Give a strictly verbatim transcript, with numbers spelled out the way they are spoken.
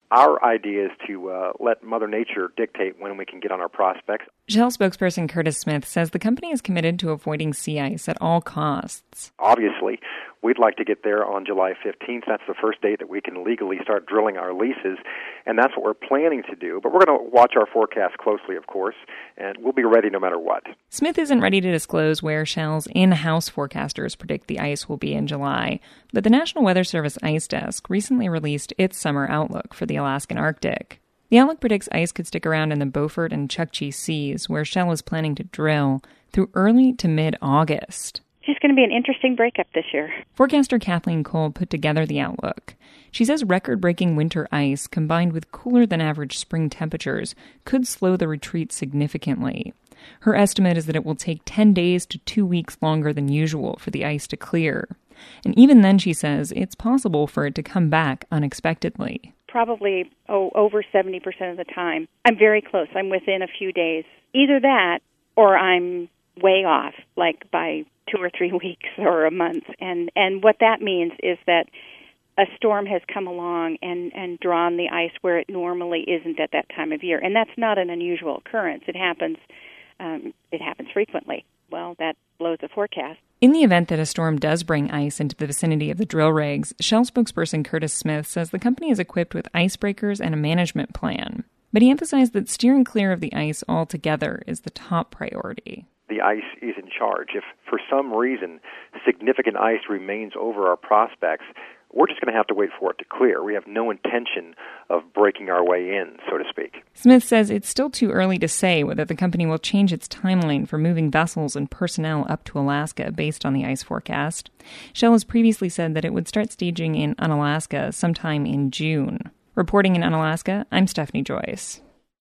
Our idea is to uh, let Mother Nature dictate when we can get on our prospects. Shell spokesperson Curtis Smith says the company is committed to avoiding sea ice at all costs. Obviously, we'd like to get there on July fifteenth. That's the first date that we can legally start drilling our leases, and that's what we're planning to do. But we're going to watch our forecast closely, of course, and we'll be ready no matter what. Smith isn't ready to disclose where Shell's in-house forecasters predict the ice will be in July, but the National Weather Service Ice Desk recently released its summer outlook for the Alaskan Arctic. The outlook predicts ice could stick around in the Beaufort and Chukchi Seas, where Shell is planning to drill, through early to mid-August. It's just going to be an interesting breakup this year. Forecaster Kathleen Cole put together the outlook. She says record-breaking winter ice, combined with cooler-than-average spring temperatures, could slow the retreat significantly. Her estimate is that it will take ten days to two weeks longer than usual for the ice to clear. And even then, she says, it's possible for it to come back unexpectedly. Probably oh, over seventy percent of the time. I'm very close. I'm within a few days. Either that or I'm way off, like by two or three weeks or a month. And, and what that means is that a storm has come along and, and drawn the ice where it normally isn't at that time of year. And that's not an unusual occurrence. It happens, um, it happens frequently. Well, that blows the forecast. In the event that a storm does bring ice into the vicinity of the drill rigs, Shell spokesperson Curtis Smith says the company is equipped with icebreakers and a management plan. But he emphasized that steering clear of the ice altogether is the top priority. The ice is in charge. If for some reason significant ice remains over our prospects, we're just going to have to wait for it to clear. We have no intention of breaking our way in, so to speak. Smith says it's still too early to say whether the company will change its timeline for moving vessels and personnel up to Alaska based on the ice forecast. Shell has previously said that it would start staging in Unalaska sometime in June. Reporting in Unalaska, I'm Stephanie Joyce.